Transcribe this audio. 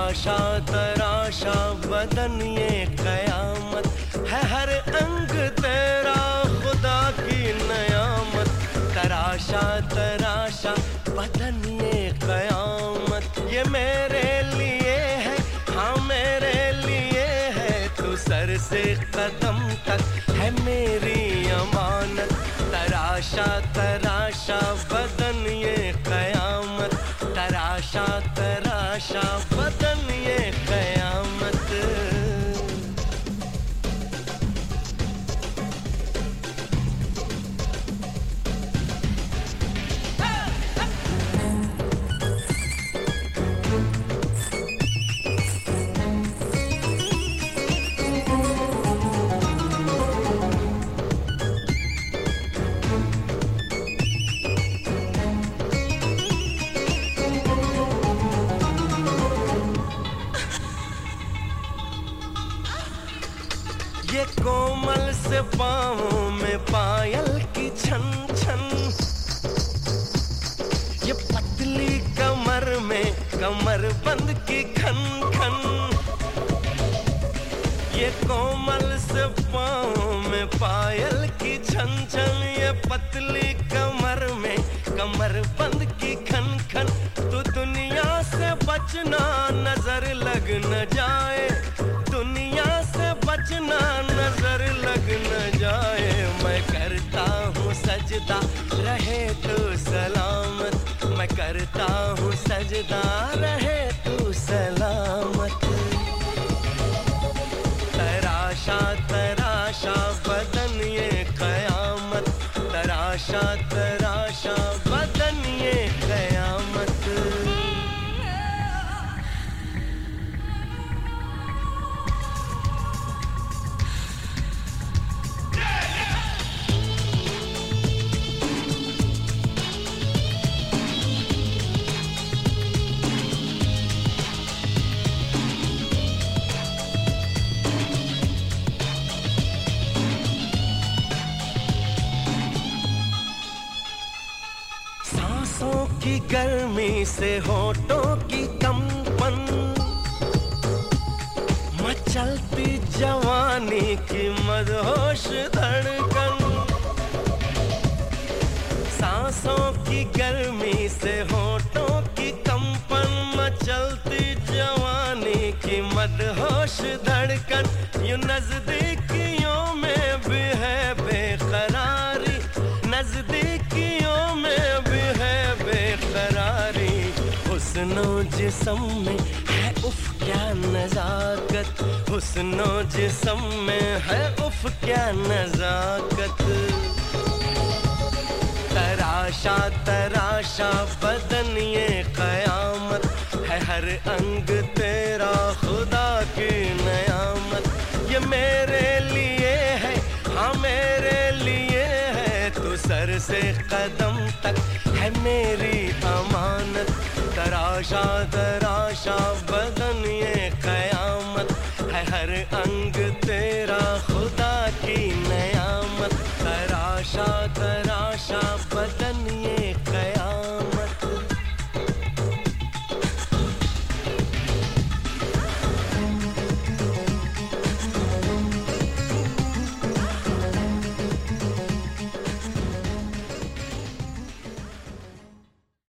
तराशा तराशा बदन ये कयामत है, हर अंग तेरा खुदा की नयामत। तराशा तराशा बदन ये कयामत, ये मेरे लिए है, हाँ मेरे लिए है। तू सर से कदम तक है मेरी अमानत। तराशा तराशा बदन ये कयामत, तराशा तराशा बदन ये कयामत। ये कोमल से पाँवों में पायल की छन छन, ये पतली कमर में कमर बंद की खन खन। ये कोमल से पाँवों में पायल की छन छन, ये पतली कमर में कमर बंद की खन खन। तू दुनिया से बचना नजर लग न जाए, दुनिया से बचना नजर लग न जाए। मैं करता हूँ सजदा रहे तू सलामत, मैं करता हूँ सजदा रहे तू सलामत। तराशा तराशा बदन ये कयामत, तराशा तराशा बदन ये कयामत। सांसों की गर्मी से होठों की कंपन, मचलती जवानी की मदहोश धड़कन। सांसों की गर्मी से होठों की कंपन, मचलती जवानी की मदहोश धड़कन। यूं नजदीकियों में भी है बेकरारी, नजदीकियों में भी है बेकरारी। हुस्नो जिस्म में है उफ क्या नजाकत, हुस्नो जिस्म में है उफ क्या नजाकत। तराशा तराशा बदन ये कयामत है, हर अंग तेरा खुदा की नयामत। ये मेरे लिए है, हाँ मेरे लिए है। तू सर से कदम तक है मेरी अमानत। तराशा तराशा बदन